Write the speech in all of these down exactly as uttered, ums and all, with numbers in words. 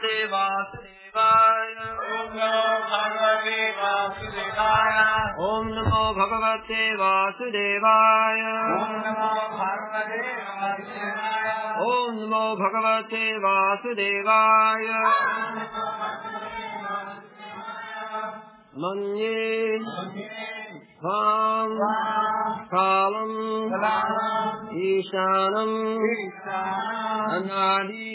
वासुदेवाय ओम नमो भगवते वासुदेवाय ओम नमो भगवते वासुदेवाय मन्ये त्वां कालं ईशानं अनादि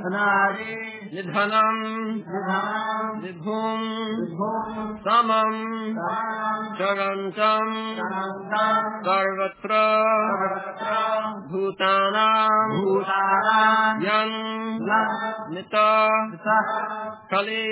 निधनं विभुं समं चरन्तं सर्वत्र भूतानां यन् नितः कले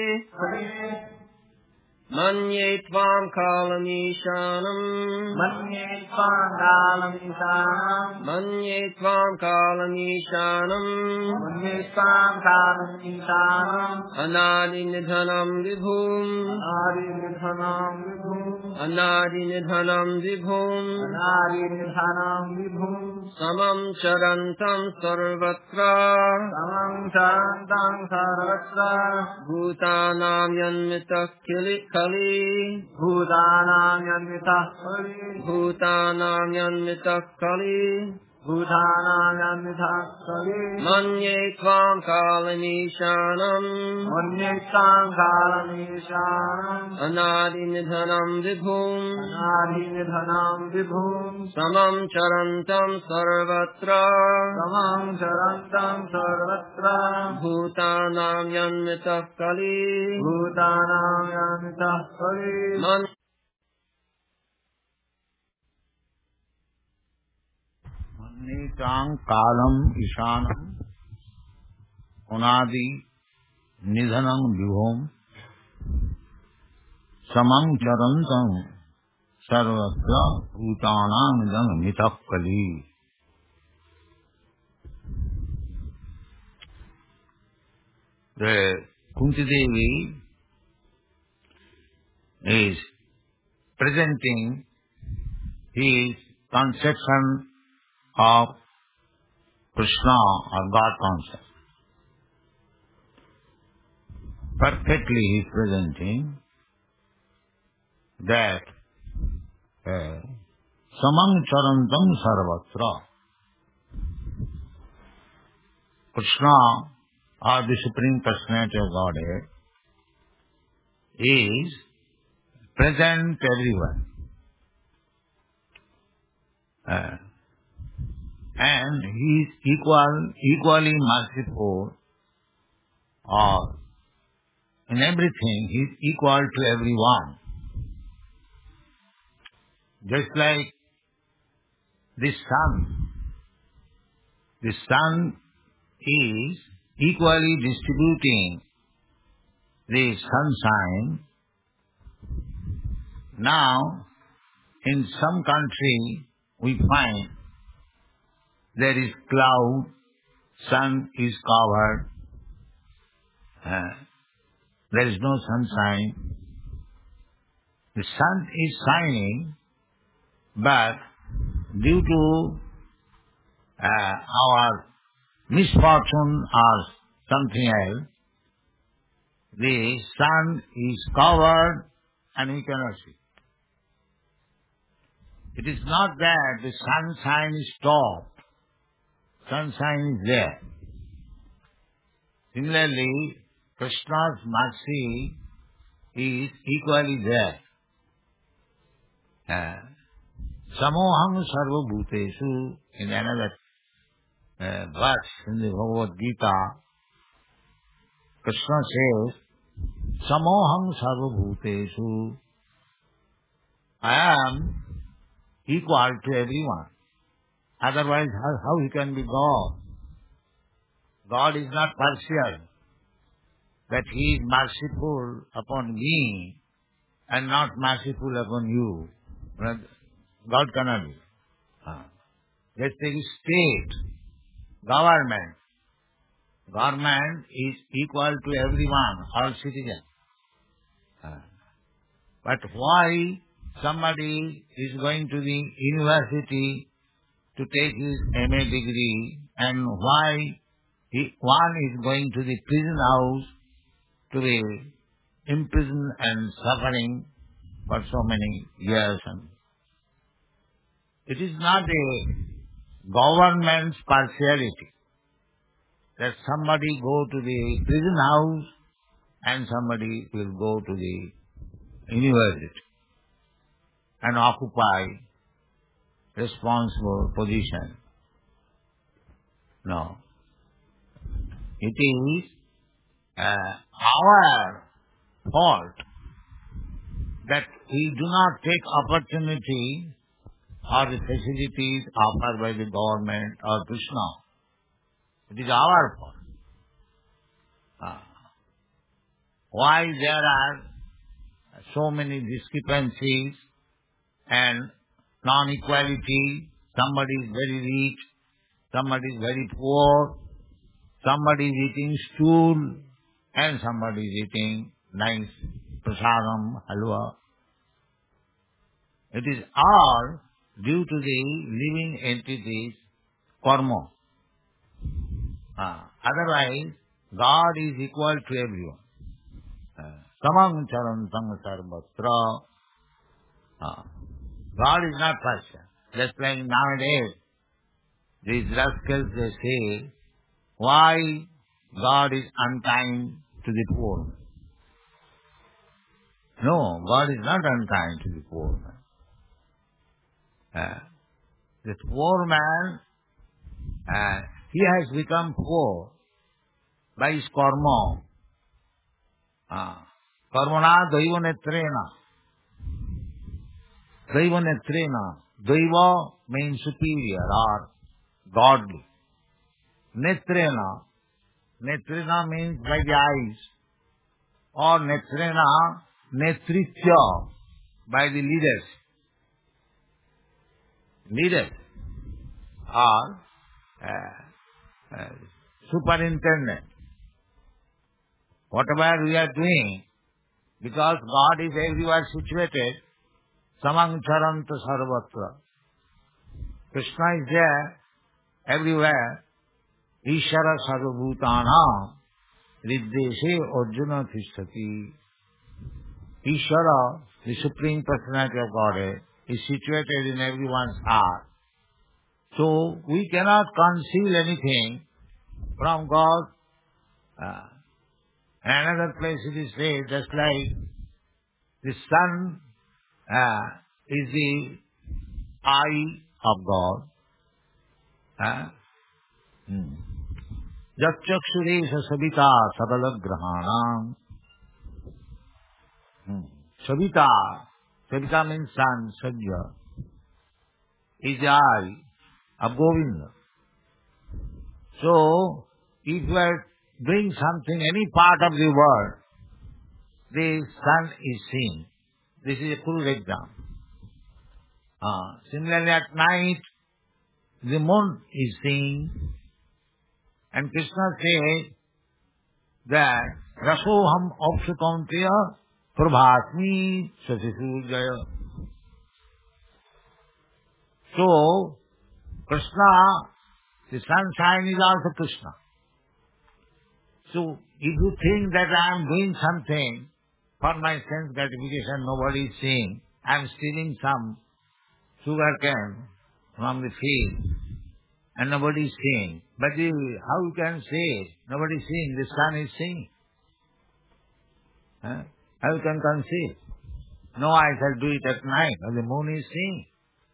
मन्ये त्वां कालमीशानम् मन्ये त्वां कालमीशानम् मन्ये त्वां कालमीशानम् मन्ये त्वां कालमीशानम् अनादिनिधनं विभुम् अनादिनिधनं विभुम् अनादिनिधनं विभुम् अनादिनिधनं विभुम् समं चरन्तं सर्वत्र समं चरन्तं सर्वत्र भूतानां यन्मितः किल कली भूतानां यन्मितः कली भूतानां यन्मितः कली भूतानां यन्मितः कली मन्ये त्वां कालमीशानम् मन्ये त्वां कालमीशानम् अनादिनिधनं विभुम् अनादिनिधनं विभुम् समं चरन्तं सर्वत्र समं चरन्तं सर्वत्र भूतानां यन्मितः कली भूतानां यन्मितः कली नीतां कालम ईशानम अनादि निधनं विभुम् समं चरन्तं सर्वत्र भूतानां यन्मितः कली. The Kunti Devi is presenting his conception of Krishna or God concept. Perfectly he is presenting that uh, samang charantam sarvatra. Krishna, or the Supreme Personality of Godhead, is present everywhere. Uh, and he is equal, equally merciful, or in everything he is equal to everyone. Just like the sun. The sun is equally distributing the sunshine. Now, in some country we find there is cloud, sun is covered, uh, there is no sunshine. The sun is shining, but due to uh, our misfortune or something else, the sun is covered and we cannot see. It is not that the sunshine is stopped. Sunshine is there. Similarly, Krishna's mercy is equally there. Uh, Samoham sarva bhuteshu, in another uh, verse in the Bhagavad Gita, Krishna says, Samoham sarva bhuteshu, I am equal to everyone. Otherwise, how, how he can be God? God is not partial, that he is merciful upon me and not merciful upon you. God cannot be. Let's take state, government. Government is equal to everyone, all citizens. But why somebody is going to the university to take his M A degree, and why he, one is going to the prison house to be imprisoned and suffering for so many years. And it is not a government's partiality that somebody go to the prison house and somebody will go to the university and occupy responsible position. No. It is uh, our fault that we do not take opportunity or the facilities offered by the government or Krishna. It is our fault. Uh, why there are so many discrepancies and non-equality? Somebody is very rich, somebody is very poor, somebody is eating stool, and somebody is eating nice prasadam, halwa. It is all due to the living entities' karma. Uh, otherwise, God is equal to everyone. Samang charantang sarvatra. Uh, God is not partial. Just like nowadays, these rascals, they say, why God is unkind to the poor? No, God is not unkind to the poor man. Uh, the poor man, uh, he has become poor by his karma. Uh, Karmana daiva netrena. Daiva netrena. Daiva means superior or godly. Netrena. Netrena means by the eyes. Or netrena, netritya, by the leaders. Leaders or uh, uh, superintendent. Whatever we are doing, because God is everywhere situated, samang charanta sarvatra. Krishna is there everywhere. Ishara sarvabhutana riddeshe arjuna tishtati. Ishara, the Supreme Personality of Godhead, is situated in everyone's heart. So we cannot conceal anything from God. Uh, another place it is said, just like the sun uh, is the eye of God. Uh, hmm. Jat chakshuresa sabita sabala grahanam. Hmm. Sabita. Sabita means sun, Sajja, is the eye of Govinda. So, if you are doing something, any part of the world, the sun is seen. This is a crude example. Uh, similarly, at night, the moon is seen. And Krishna says that Rasoham Apsukaunteya Prabhasmi Sasisurjaya. So, Krishna, the sunshine is also Krishna. So, if you think that I am doing something for my sense gratification, nobody is seeing, I am stealing some sugar cane from the field, and nobody is seeing. But you, how you can say, nobody is seeing, the sun is seeing. Huh? How you can conceive? No, I shall do it at night, or the moon is seeing.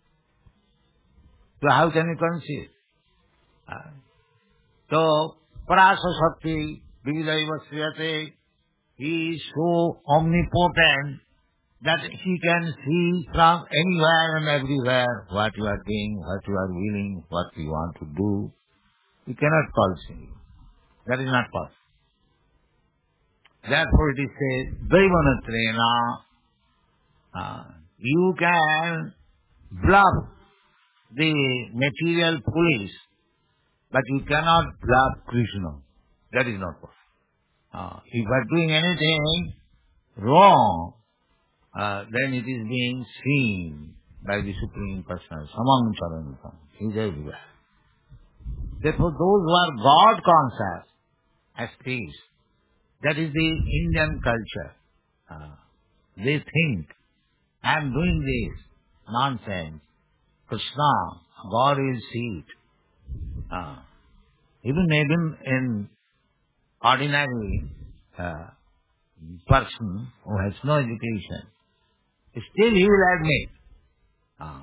So how can you conceive? Uh, so, Parasa Shakti, Vividaiva Sriyate, he is so omnipotent that he can see from anywhere and everywhere what you are doing, what you are willing, what you want to do. You cannot conceive. That is not possible. Therefore it is said, Daivanatrena, uh, you can bluff the material police, but you cannot bluff Krishna. That is not possible. Uh, if you are doing anything wrong, uh, then it is being seen by the Supreme Personality. Samang Charantam. He is everywhere. Therefore, those who are God conscious, as peace, That is the Indian culture. Uh, they think, I am doing this nonsense. Krishna, God will see it. Uh, even even in ordinary uh, person who has no education, still he will admit. Uh,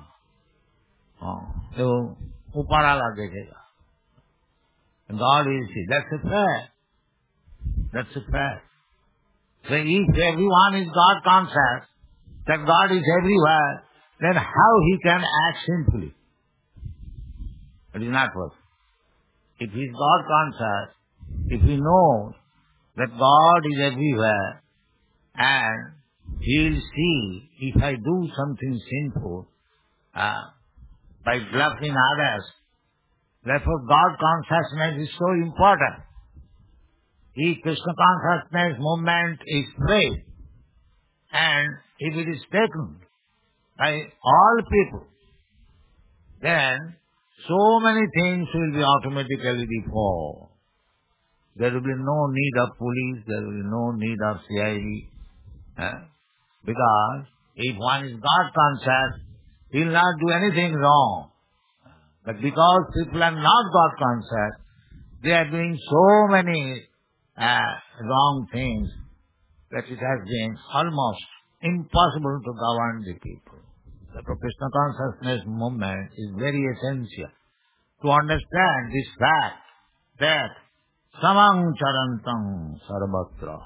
तो ऊपर वाला देखेगा. God will see. That's a fact. That's a fact. So if everyone is God conscious, that God is everywhere, then how he can act simply? It is not possible. If he is God conscious, if he knows that God is everywhere, and he will see if I do something sinful uh, by bluffing others, therefore God consciousness is so important. The Krishna consciousness movement is great, and if it is taken by all people, then so many things will be automatically before. There will be no need of police, there will be no need of C I D. Eh? Because if one is God conscious, he will not do anything wrong. But because people are not God conscious, they are doing so many uh, wrong things that it has been almost impossible to govern the people. The Krishna consciousness movement is very essential to understand this fact that samang charantam sarvatra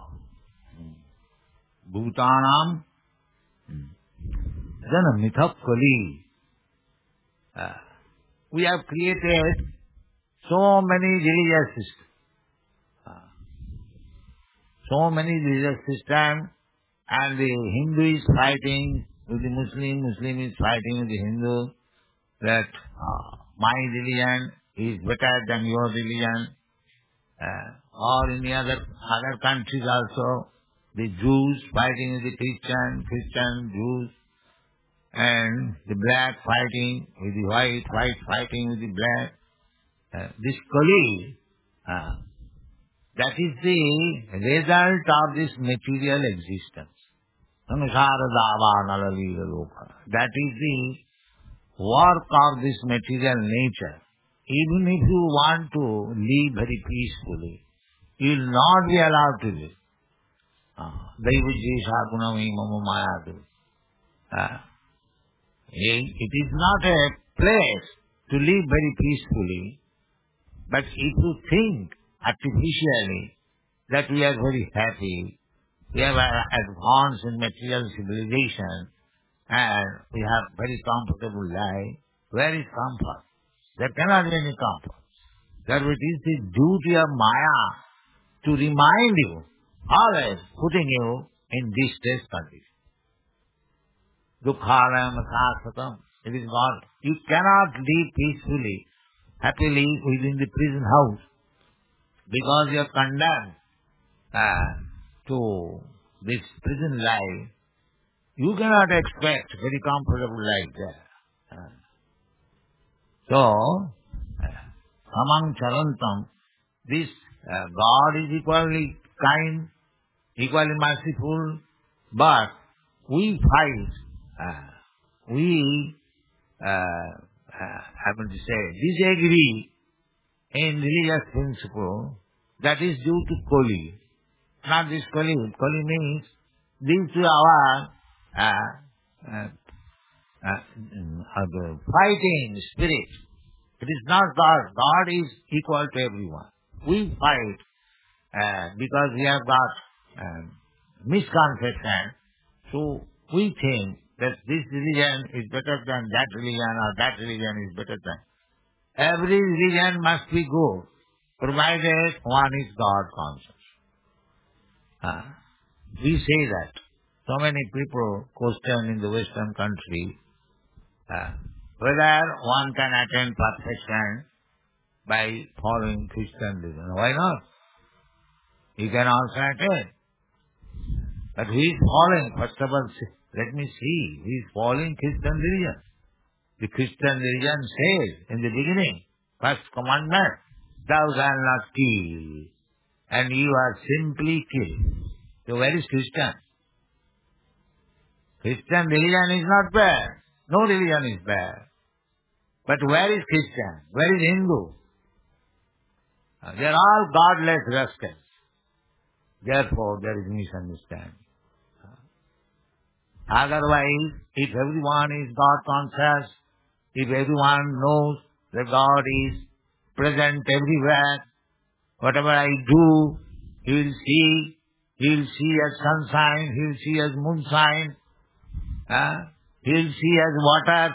bhutanam jana mithak kali. Uh, we have created so many religious systems. Uh, so many religious systems, and the Hindu is fighting with the Muslim, Muslim is fighting with the Hindu, that uh, my religion is better than your religion. Uh, or in the other, other countries also, the Jews fighting with the Christian, Christian, Jews, and the black fighting with the white, white fighting with the black. Uh, this Kali, uh, that is the result of this material existence. That is the work of this material nature. Even if you want to live very peacefully, you will not be allowed to live. Uh, it is not a place to live very peacefully, but if you think artificially that we are very happy, we have advanced in material civilization, and we have very comfortable life, where is comfort? There cannot be any comfort. Therefore it is the duty of Maya to remind you, always putting you in distress condition. Dukharam sasatam. It is God. You cannot live peacefully, happily within the prison house, because you are condemned uh, to this prison life. You cannot expect very comfortable life there. Uh, so, samang charantam, this uh, God is equally kind, equally merciful, but we fight, uh, we uh, uh, happen to say, disagree in religious principle. That is due to Kali. Not this Kali. Kali means due to our uh, uh, uh, uh, the fighting spirit. It is not God. God is equal to everyone. We fight uh, because we have got uh, misconception. So we think that this religion is better than that religion, or that religion is better than. Every religion must be good, provided one is God conscious. Uh, we say that. So many people question in the Western country uh, whether one can attain perfection by following Christian religion. Why not? You can also attain. But who is following? First of all, let me see. Who is following Christian religion? The Christian religion says in the beginning, first commandment, thou shalt not kill. and you are simply killed. So where is Christian? Christian religion is not bad. No religion is bad. But where is Christian? Where is Hindu? Uh, they are all godless rascals. Therefore, there is misunderstanding. Uh, otherwise, if everyone is God conscious, if everyone knows that God is present everywhere, whatever I do, He will see. He will see as sunshine. He will see as moonshine. Uh, he will see as water.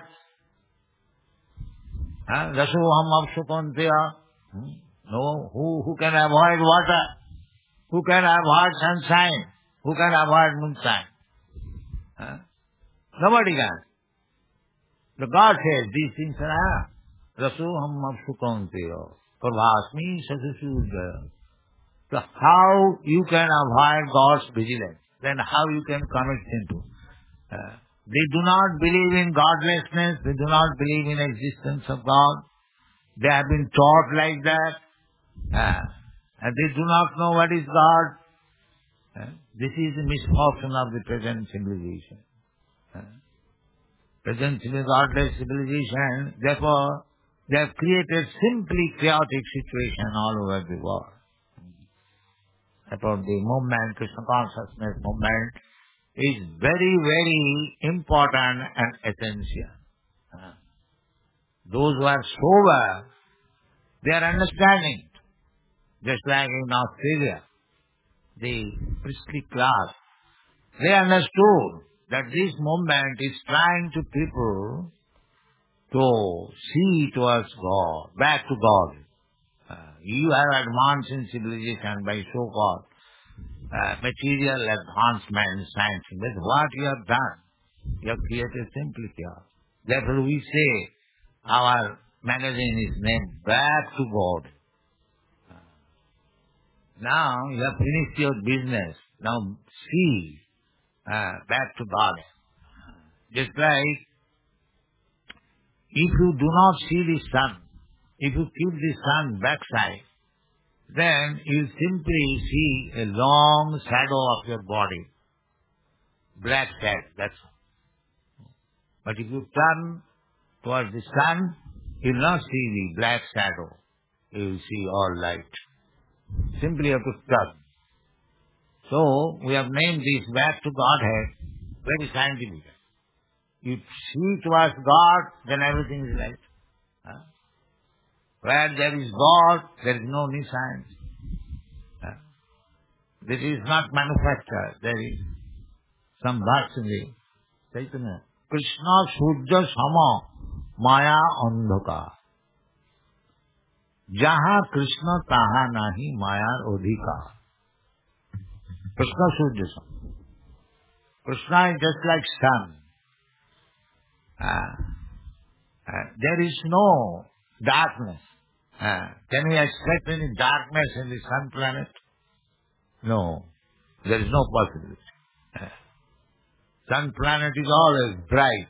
Uh, Rasoham apsukantiya. No, who, who can avoid water? Who can avoid sunshine? Who can avoid moonshine? Uh, nobody can. The God says these things are Rasoham apsukantiya. Prabhasmi sasusudaya. So how you can avoid God's vigilance? Then how you can commit sin to? Uh, they do not believe in godlessness. They do not believe in existence of God. They have been taught like that. Uh, and they do not know what is God. Uh, this is the misfortune of the present civilization. Uh, present godless civilization, therefore, they have created simply chaotic situation all over the world. About the movement, Krishna consciousness movement, is very, very important and essential. Uh, those who are sober, they are understanding. Just like in Australia, the priestly class, they understood that this movement is trying to people to see towards God, back to God. Uh, you have advanced in civilization by so-called uh, material advancement, science. That's what you have done. You have created simply chaos. Therefore we say our magazine is named Back to God. Uh, now you have finished your business. Now see uh, back to God. Just like if you do not see the sun, if you keep the sun backside, then you simply see a long shadow of your body. Black shadow, that's all. But if you turn towards the sun, you will not see the black shadow. You will see all light. Simply you have to turn. So, we have named this Back to Godhead very scientific. You see towards God, then everything is light. Huh? Where there is God, there is no need science. Uh, this is not manufactured. There is some verse in the Chaitanya. Krishna Sujya Sama Maya Andhaka. Jaha Krishna Taha Nahi Maya Odhika. Krishna Sujya Sama. Krishna is just like sun. Uh, uh, there is no darkness. Uh, can we expect any darkness in the sun planet? No. There is no possibility. Uh, sun planet is always bright.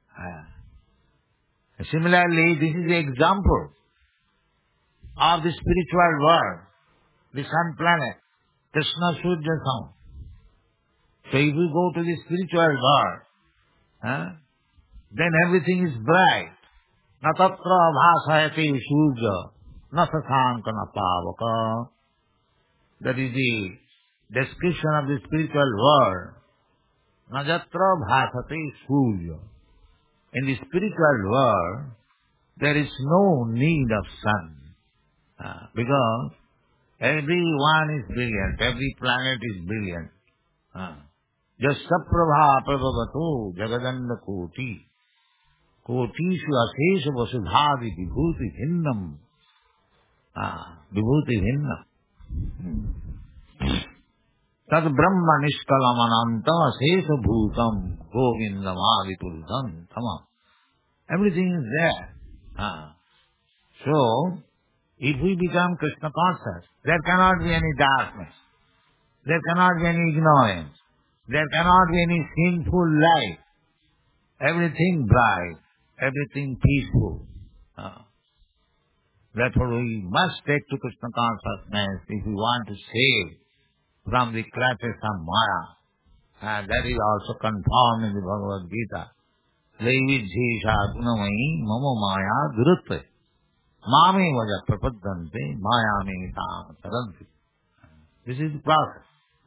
Uh, similarly, this is the example of the spiritual world, the sun planet, Krishna Sujya Sama. So if we go to the spiritual world, uh, then everything is bright. Na tatra bhasayati surya, na sasanka na pavaka. That is the description of the spiritual world. Na jatra bhasati surya. In the spiritual world, there is no need of sun. Uh, because everyone is brilliant, every planet is brilliant. Uh, just saprabha prabhavato jagadanda koti. Kotishu asesha vasudhadi vibhuti bhinnam. Ah, vibhuti bhinnam. Tad brahma nishkalamanantam asesha bhutam govindam adipurusam. Come on. Everything is there. Ah. So, if we become Krishna conscious, there cannot be any darkness. There cannot be any ignorance. There cannot be any sinful life. Everything bright. Everything peaceful. Uh, Therefore we must take to Krishna consciousness if we want to save from the clutches of Maya. And that is also confirmed in the Bhagavad Gita. Daividhisha gunamayi mama maya durutte mame vaja prapaddante maya me tam saranti. This is the process.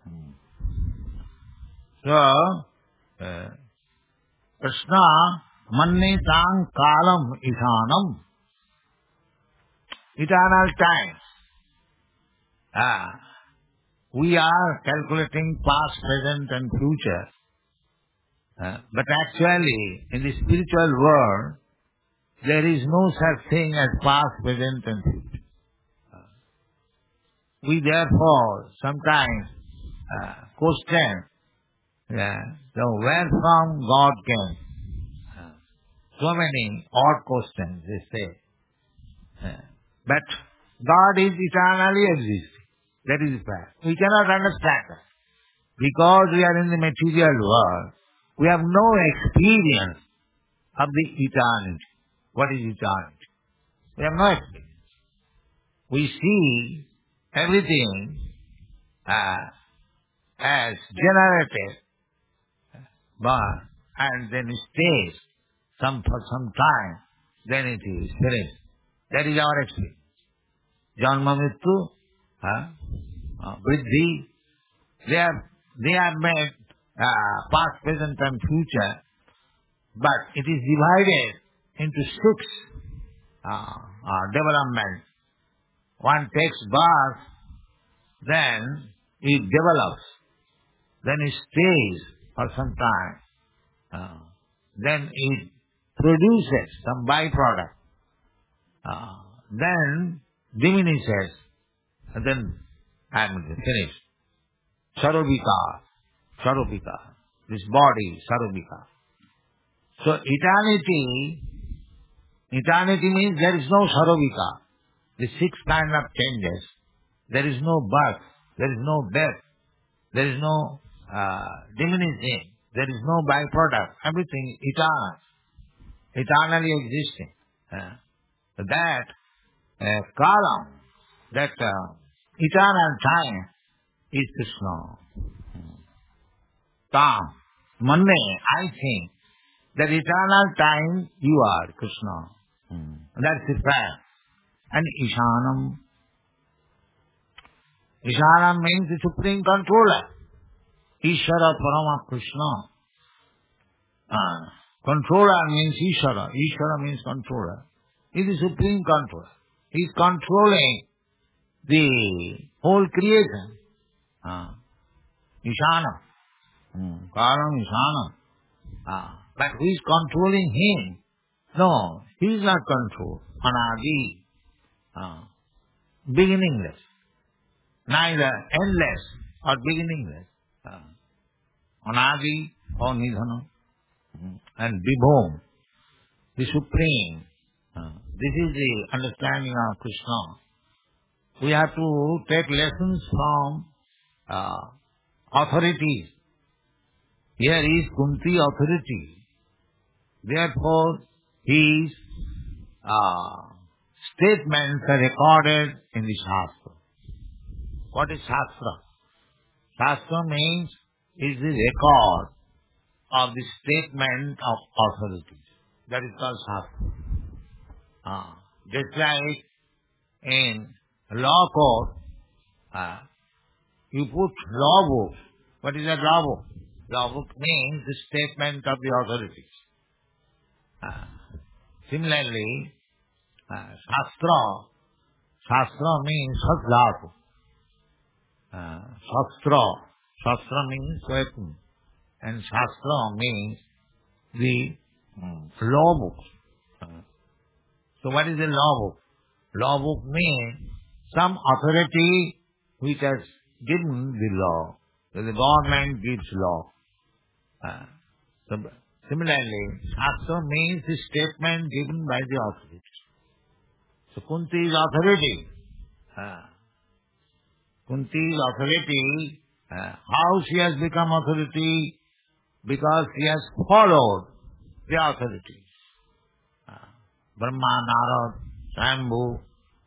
So, uh, Krishna manne tang kalam ishanam, eternal time. Ah, we are calculating past, present and future. Uh, but actually, in the spiritual world, there is no such thing as past, present and future. Uh, we therefore sometimes uh, question uh, so where from God came. Uh, so many odd questions they say. Uh, but God is eternally existing. That is the fact. We cannot understand that. Because we are in the material world, we have no experience of the eternity. What is eternity? We have no experience. We see everything uh, as generated, but and then it stays some for some time, then it is finished. That is our experience. Janma Mrityu, uh, uh, Vriddhi, they are they are made uh, past, present and future, but it is divided into six uh, uh, developments. One takes birth, then it develops, then it stays for some time, uh, then it produces some byproduct, uh, then diminishes, and then I am finished. Sarobhika, Sarobhika, this body, Sarobhika. So eternity, eternity means there is no Sarobhika. The six kind of changes. There is no birth, there is no death, there is no uh, diminishing, there is no byproduct. Everything eternal, eternally existing. Uh, that uh, kalam, that uh, eternal time is Krishna. Tam, manne, I think, that eternal time you are Krishna. Hmm. That's the fact. And Ishanam. Ishanam means the supreme controller. Ishvara Parama Krishna. Uh, controller means Ishvara. Ishvara means controller. He is the supreme controller. He is controlling the whole creation. Uh, Ishanam. Hmm. Kalam Ishanam. Uh, but who is controlling him? No, he is not controlled. Anadi. Uh, beginningless. Neither endless or beginningless. Uh, Anadi or Nidhana. Mm. And Vibhom, the Supreme. Uh, this is the understanding of Krishna. We have to take lessons from uh, authorities. Here is Kunti authority. Therefore, his uh, statements are recorded in the Shastra. What is Shastra? Shastra means is the record of the statement of authorities. That is called Shastra. Uh, just like in law court, uh, you put law book. What is a law book? Law book means the statement of the authorities. Uh, similarly, uh, Shastra, Shastra means Shastra. Uh, Shastra, Shastra means weapon, and Shastra means the um, law book. Uh, so what is a law book? Law book means some authority which has given the law. So the government gives law. Uh, so similarly, Shastra means the statement given by the authority. So Kunti is authority. Uh, Kunti's authority, uh, how she has become authority? Because she has followed the authorities. Uh, Brahma, Narad, Shambhu,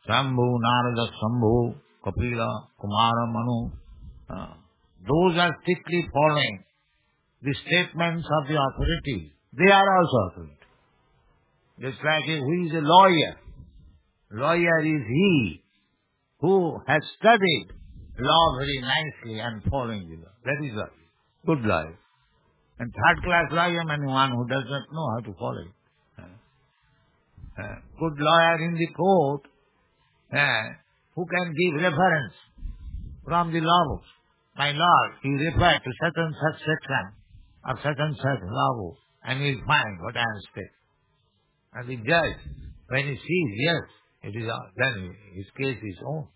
Shambhu, Narada, Shambhu, Kapila, Kumara, Manu. Uh, those are strictly following the statements of the authorities. They are also authorities. Just like who is a lawyer. Lawyer is he who has studied law very nicely and following the law. That is a good lawyer. And third class lawyer is one who does not know how to follow it. Uh, uh, good lawyer in the court uh, who can give reference from the law books. My lord, you refer to such and such section of such and such law book and you will find what I am saying. And the judge, when he sees, yes, it is, then his case is own.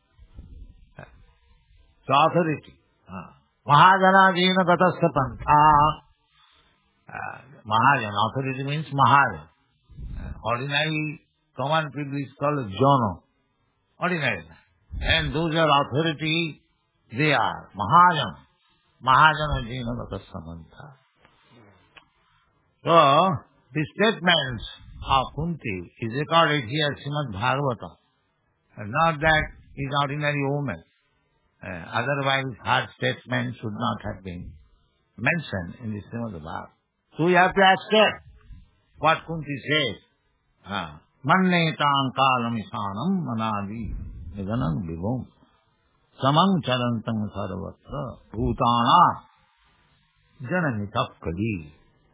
So authority. Mahajana jina gatasya pantha. Mahajan, authority means Mahajan. Ordinary common people is called Jono. Ordinary. And those are authority, they are Mahajan. Mahajana jina gatasya pantha. So, the statements of Kunti is recorded here Srimad Bhagavatam. And not that he is ordinary woman. Uh, otherwise, her statement should not have been mentioned in the Srimad Bhagavatam. So we have to accept what Kunti says. Mannetam kalamisanam manadi nidanam vibhum samang charantam sarvatra bhutana jananitap kali.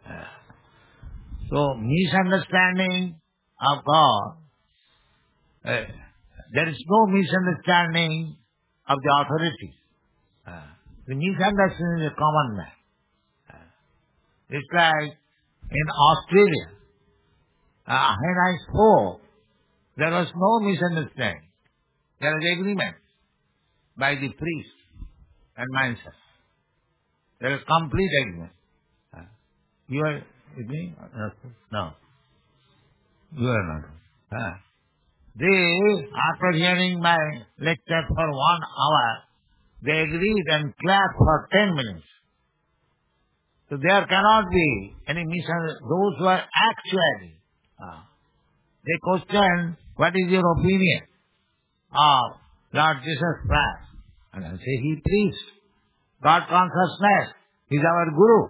So, misunderstanding of God, uh, there is no misunderstanding of the authorities. Uh, the misunderstanding is a common man. Uh, it's like in Australia, uh, when I spoke, there was no misunderstanding. There was agreement by the priest and myself. There was complete agreement. Uh, you are with me? No. You are not. Uh, they, after hearing my lecture for one hour, they agreed and clapped for ten minutes. So there cannot be any misunderstanding. Those who are actually, uh, they question, what is your opinion of Lord Jesus Christ? And I say, he preached God consciousness. He is our Guru.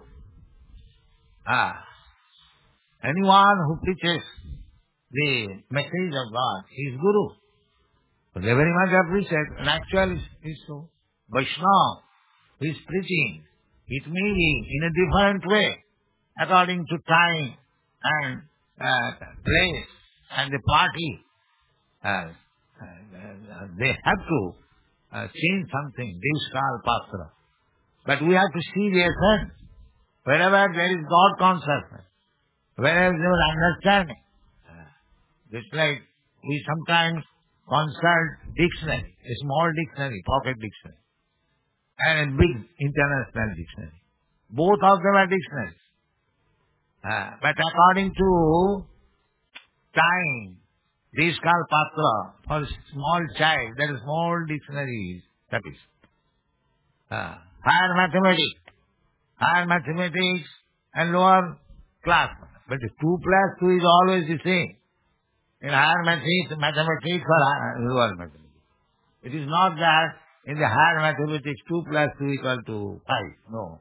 Ah. Anyone who preaches the message of God, he is Guru. So they very much appreciate, and actually it is so. Vaishnava, who is preaching, it may be in a different way, according to time and uh, place and the party. Uh, uh, they have to uh, change something, Devskal Patra. But we have to see the essence. Wherever there is God consciousness, wherever there is understanding. Just like we sometimes consult dictionary, a small dictionary, pocket dictionary, and a big international dictionary. Both of them are dictionaries. Uh, but according to time, Devskal Patra, for a small child, there is small dictionary sufficient. Uh, higher mathematics, higher mathematics and lower class. But the two plus two is always the same. In higher mathematics, mathematics or lower mathematics. It is not that in the higher mathematics two plus two equal to five. No.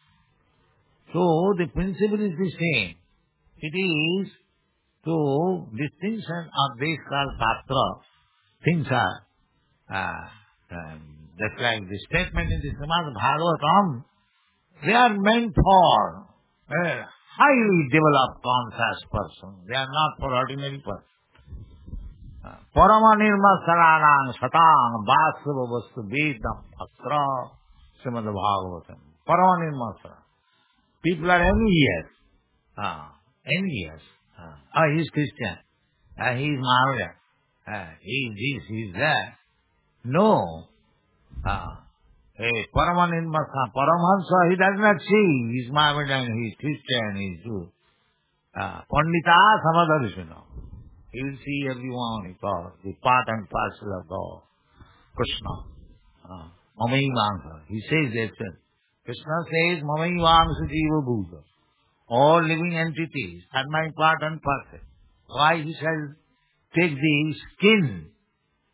So the principle is the same. It is to distinction of Devskal Patra. Things are uh, um, just like the statement in the Srimad Bhagavatam. They are meant for a highly developed conscious person. They are not for ordinary person. Parama nirma saranang satang vasava vastu vedam atra Srimad Bhagavatam. Parama nirma saranang. People are envious. Ah, envious. Ah, oh, he is Christian. Ah, he is Mahavira. Ah, he is this, he is that. No. Ah, hey, Paramanirmasa, Paramahansa, he does not see. He is Mahavira, he is Christian, he is Jew. Ah, Pandita Samadarishana. He will see everyone, he calls, the part and parcel of God. Krishna. Ah, Mamaivansa. He says that. Krishna says, Mamaivansa Jiva Bhuta. All living entities are my part and parcel. Why he shall take the skin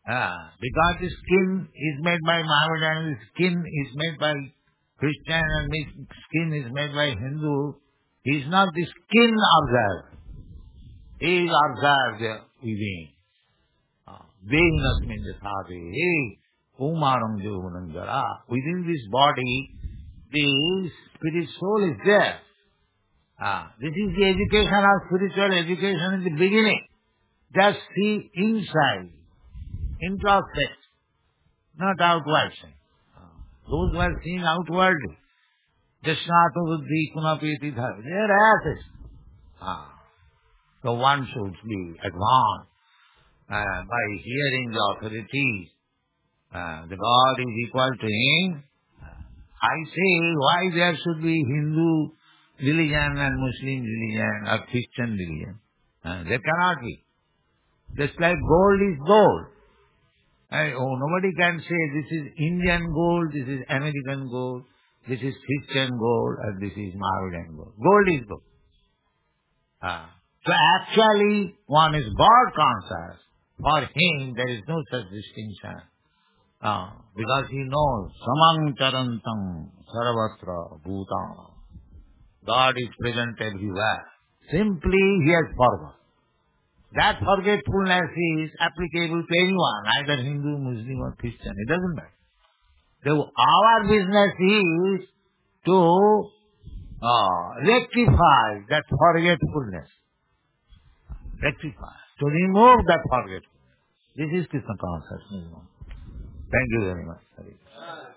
Ah, because the skin is made by Mohammedan, the skin is made by Christian, and the skin is made by Hindu. He is not the skin observed. He is observed within. Dehinasmin jathade. Hey, umarang jehunangara. Within this body, the spirit soul is there. Ah, this is the education of spiritual education in the beginning. Just see inside, introspect, not outward. Those who are seeing outwardly, Jashnata buddhi kunapeti dharma, they are asses. Ah. So one should be advanced uh, by hearing the authorities. Uh, the God is equal to him. I say, why there should be Hindu religion and Muslim religion or Christian religion? Uh, there cannot be. Just like gold is gold. Uh, oh, nobody can say this is Indian gold, this is American gold, this is Christian gold, or this is Mohammedan gold. Gold is gold. Uh, so actually, one is God conscious. For him, there is no such distinction. Uh, because he knows, samang charantam sarvatra bhutam. God is present everywhere. Simply he has forgot. That forgetfulness is applicable to anyone, either Hindu, Muslim or Christian. It doesn't matter. So our business is to uh, rectify that forgetfulness. Rectify. To remove that forgetfulness. This is Krishna consciousness. Thank you very much.